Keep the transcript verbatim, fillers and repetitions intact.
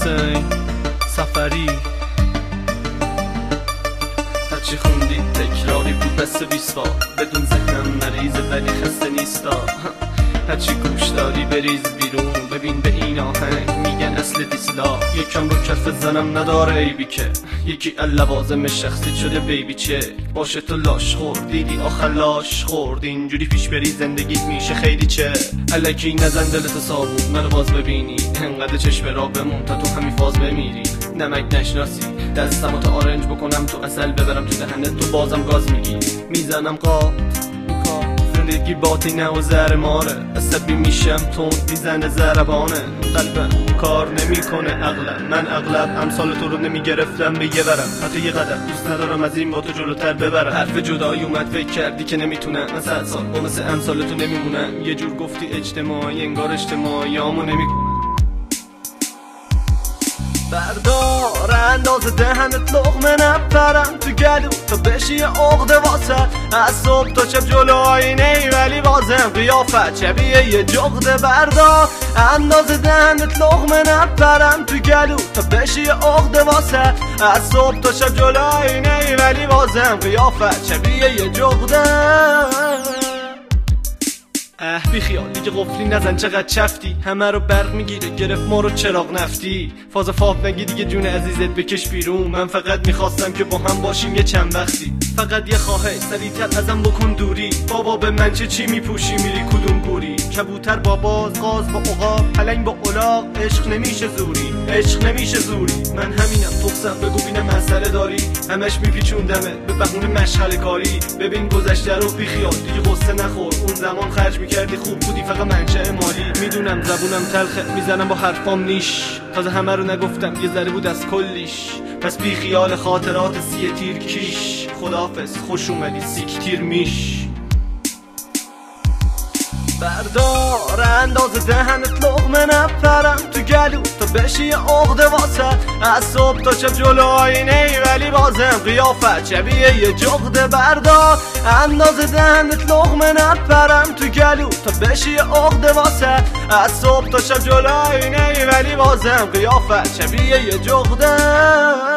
حسین سفری. هرچی خوندی تکراری بود بس بیست بار، بدون ذهنم مریضه ولی خسته نیستا. هرچی گوش داری بریز بیرون، ببین به این آهنگ میگن اصل دیسلا. یکم رو کف زنم نداره ایبی که یکی لوازم شخصی شده بیبی چه باشه. تو لاش خورد دیدی آخر لاش خورد، اینجوری پیش بری زندگیت میشه خیلی چه. الکی نزن دلت صابون منو باز ببینی، انقدر چشم را بمون تا تو همین فاز بمیری. نمک نشناسی دستمو تا آرنج بکنم تو اصل ببرم تو دهنت، تو بازم گاز میگی میزنم قاب. زندگی باطینه و زهر ماره، عصبی میشم تون میزنه ضربانه. قلبم کار نمیکنه عقلم، من اغلب امثال تو رو نمیگرفتم به یه برم. حتی یه قدم دوست ندارم از این با تو جلوتر ببرم. حرف جدایی اومد فکر کردی که نمیتونم، من صد سال با مثل امثال تو نمیمونم. یه جور گفتی اجتماعی انگار اجتماعیامو نمیکنم. بردار انداز دهنت لقمه نپرم تو گلو تا بشی یه عقده واسه. از صبح تا شب جلو آینه ای ولی بازم قیافت شبیه یه جغده. بردار انداز دهنت لقمه نپرم تو گلو تا بشی یه عقده واسه. از صبح تا شب جلو آینه ای ولی بازم قیافت شبیه یه جغده. اه بی خیال دیگه قفلی نزن چقدر چفتی، همه رو برق میگیره گرفت ما رو چراغ نفتی. فاز فاف نگی دیگه جون عزیزت بکش بیرون، من فقط میخواستم که با هم باشیم یه چند وقتی. فقط یه خواهش سریعتر ازم بکن دوری، بابا به من چه چی میپوشی میری کدوم گوری. کبوتر با باز قاز با عقاب پلنگ با الاغ، عشق نمیشه زوری عشق نمیشه زوری. من همینم تخصم بگو بینم مسئله داری، همش میپیچوندمه به بهونه مشغله کاری. ببین گذشته رو بی خیال دیگه قصه نخور، اون زمان خرج میکردی خوب بودی فقط منشأ مالی. میدونم زبونم تلخه میزنم با حرفام نیش، تازه همه رو نگفتم یه ذره بود از کلیش. پس بی خیال خاطرات سی تیر کیش، خداحافظ خوش اومدی سیک تیر میش. بردار انداز دهنت لقمه نپرم تو گلو تا بشی یه عقده واسه. از صبح تا شب جلو آینه ای ولی بازم قیافت شبیه یه جغده. بردار انداز دهنت لقمه نپرم تو گلو تا بشی یه عقده واسه. از صبح تا شب جلو آینه ای ولی بازم قیافت شبیه یه جغده.